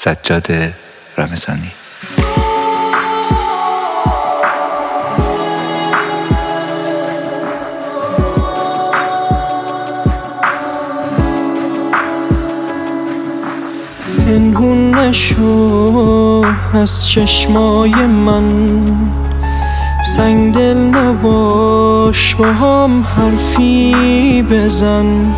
سجاد رمضانی. پنهون نشو از چشمای من، سنگدل نباش با هم حرفی بزن.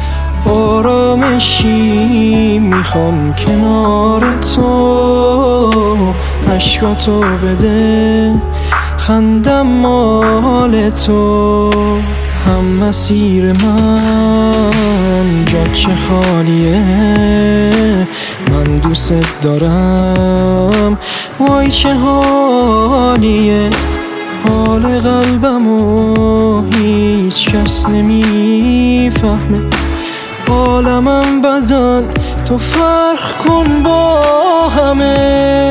آرامشی میخوام کنار تو، عشقاتو بده خندم مال تو. هم مسیر من جاچه خالیه، من دوست دارم وای چه حالیه. حال قلبمو هیچ کس نمیفهمه، عالمم بدن تو فرق کن با همه.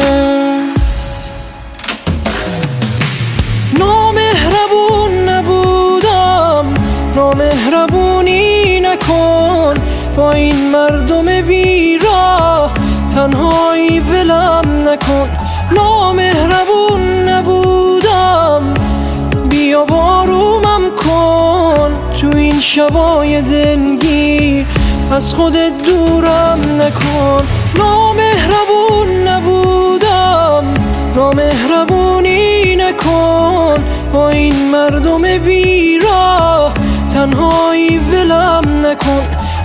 نامهربون نبودم، نامهربونی نکن با این مردم بیراه، تنهایی ولم نکن. نامهربون نبودم، بیا آرومم کن تو این شبای دلگیر، از خودت دورم نکن. نامهربون نبودم، نامهربونی نکن با این مردم بیراه، تنهایی ولم نکن.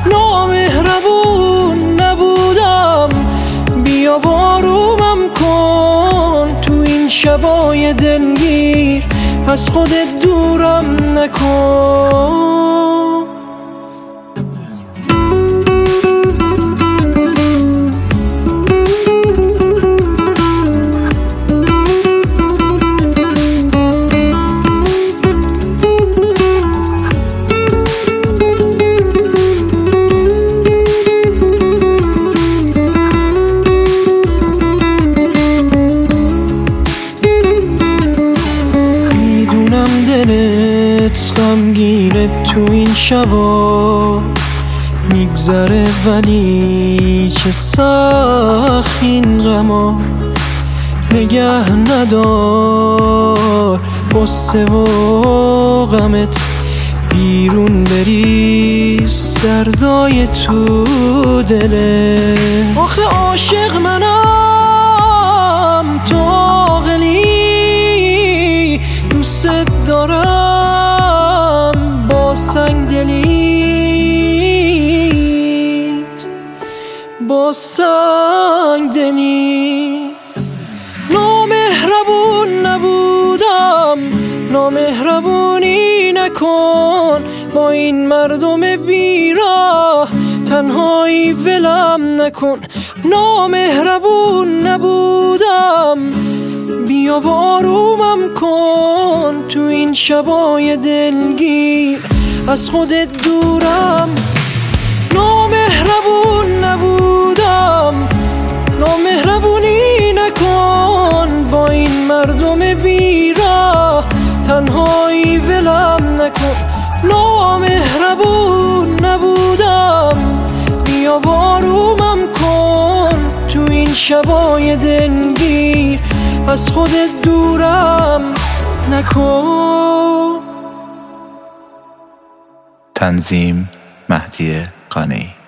نامهربون نبودم، بیا آرومم کن تو این شبای دلگیر، از خودت دورم نکن. دلت غمگینه تو این شبا میگذره، ولی چه سخت این غما. نگه ندار غصه و غمت، بیرون بریز دردای تو دلت. آخه عاشق منم تو عاقلی، دوست دارم با سنگ دلیت، با سنگ دلیت. نامهربون نبودم، نامهربونی نکن با این مردم بیراه، تنهایی ولم نکن. نامهربون نبودم، بیا آرومم کن تو این شبای دلگیر، از خودت دورم. نامهربون نبودم، نامهربونی نکن با این مردم بیراه، تنهایی ولم نکن. نامهربون نبودم، بیا آرومم کن تو این شبای دلگیر، از خودت دورم نکن. تنظیم مهدی قانعی.